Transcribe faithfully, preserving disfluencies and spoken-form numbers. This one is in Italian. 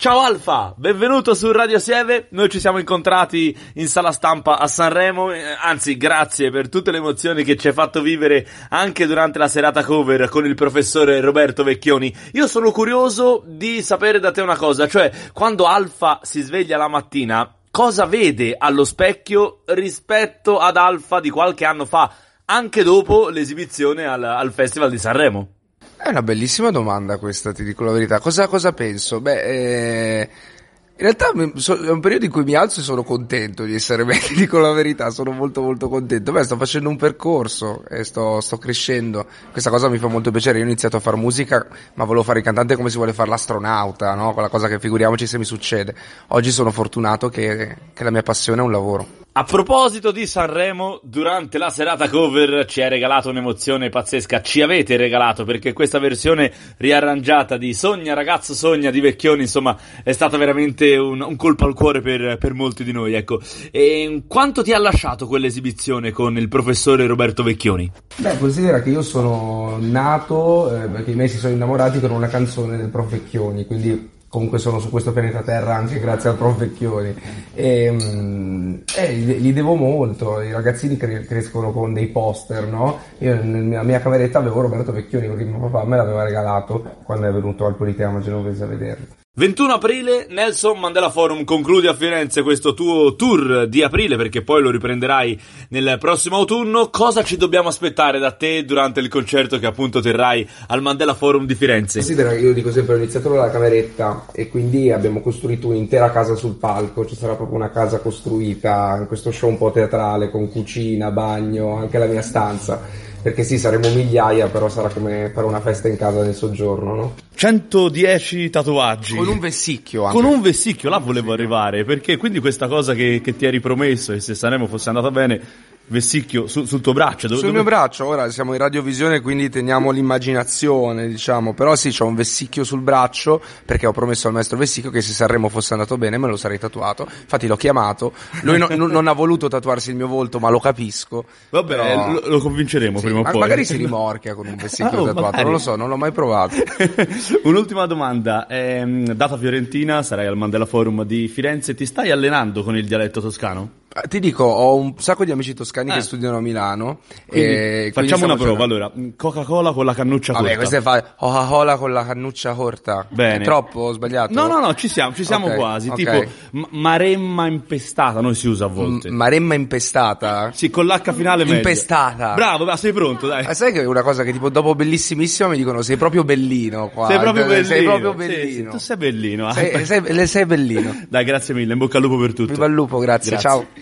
Ciao Alfa, benvenuto su Radio Sieve. Noi ci siamo incontrati in sala stampa a Sanremo, anzi grazie per tutte le emozioni che ci hai fatto vivere anche durante la serata cover con il professore Roberto Vecchioni. Io sono curioso di sapere da te una cosa, cioè quando Alfa si sveglia la mattina, cosa vede allo specchio rispetto ad Alfa di qualche anno fa, anche dopo l'esibizione al, al Festival di Sanremo? È una bellissima domanda questa, ti dico la verità. Cosa, cosa penso? Beh, eh, in realtà è un periodo in cui mi alzo e sono contento di essere me, ti dico la verità, sono molto molto contento. Beh, sto facendo un percorso e sto, sto crescendo, questa cosa mi fa molto piacere. Io ho iniziato a fare musica, ma volevo fare il cantante come si vuole fare l'astronauta, no? Quella cosa che figuriamoci se mi succede. Oggi sono fortunato che, che la mia passione è un lavoro. A proposito di Sanremo, durante la serata cover ci hai regalato un'emozione pazzesca, ci avete regalato, perché questa versione riarrangiata di Sogna ragazzo sogna di Vecchioni, insomma, è stata veramente un, un colpo al cuore per, per molti di noi, ecco. E quanto ti ha lasciato quell'esibizione con il professore Roberto Vecchioni? Beh, considera che io sono nato, eh, perché i miei si sono innamorati con una canzone del prof Vecchioni, quindi comunque sono su questo pianeta Terra anche grazie al prof Vecchioni e, e gli devo molto. I ragazzini cre- crescono con dei poster, no? Io nella mia cameretta avevo Roberto Vecchioni perché mio papà me l'aveva regalato quando è venuto al Politeama Genovese a vederlo. ventuno aprile, Nelson Mandela Forum, concludi a Firenze questo tuo tour di aprile, perché poi lo riprenderai nel prossimo autunno. Cosa ci dobbiamo aspettare da te durante il concerto che appunto terrai al Mandela Forum di Firenze? Considera che io dico sempre, ho iniziato dalla cameretta e quindi abbiamo costruito un'intera casa sul palco, ci sarà proprio una casa costruita in questo show un po' teatrale con cucina, bagno, anche la mia stanza. Perché sì, saremo migliaia, però sarà come fare una festa in casa del soggiorno, no? centodieci tatuaggi. Con un vessicchio anche. Con un vessicchio, là volevo arrivare, perché quindi questa cosa che, che ti eri promesso, e se Sanremo fosse andata bene, vessicchio su, sul tuo braccio. Dove, sul dove... mio braccio, ora siamo in radiovisione quindi teniamo l'immaginazione, diciamo, però sì, c'ho un vessicchio sul braccio perché ho promesso al maestro Vessicchio che se Sanremo fosse andato bene me lo sarei tatuato, infatti l'ho chiamato, lui no, non, non ha voluto tatuarsi il mio volto ma lo capisco. Vabbè, però... lo, lo convinceremo sì, prima o ma poi. Magari si rimorchia con un vessicchio ah, oh, tatuato, magari. Non lo so, non l'ho mai provato. Un'ultima domanda, ehm, data fiorentina, sarai al Mandela Forum di Firenze, ti stai allenando con il dialetto toscano? Ti dico, ho un sacco di amici toscani eh. che studiano a Milano. Quindi, e facciamo una prova, allora. Coca-Cola con la cannuccia corta. Vabbè, questa è fa Coca-Cola con la cannuccia corta. Bene. È troppo, ho sbagliato? No, no, no, ci siamo, ci siamo okay, quasi. okay. Tipo, m- maremma impestata, non si usa a volte. M- maremma impestata? Sì, con l'H finale meglio. Impestata. Bravo, sei pronto, dai. Ma sai che è una cosa che tipo dopo bellissimissima mi dicono sei proprio bellino qua. Sei proprio bellino. Sei proprio bellino. Sì, sì, tu sei bellino. Sei, sei, sei bellino. Dai, grazie mille, in bocca al lupo per tutto. Viva il lupo, grazie. grazie. Ciao.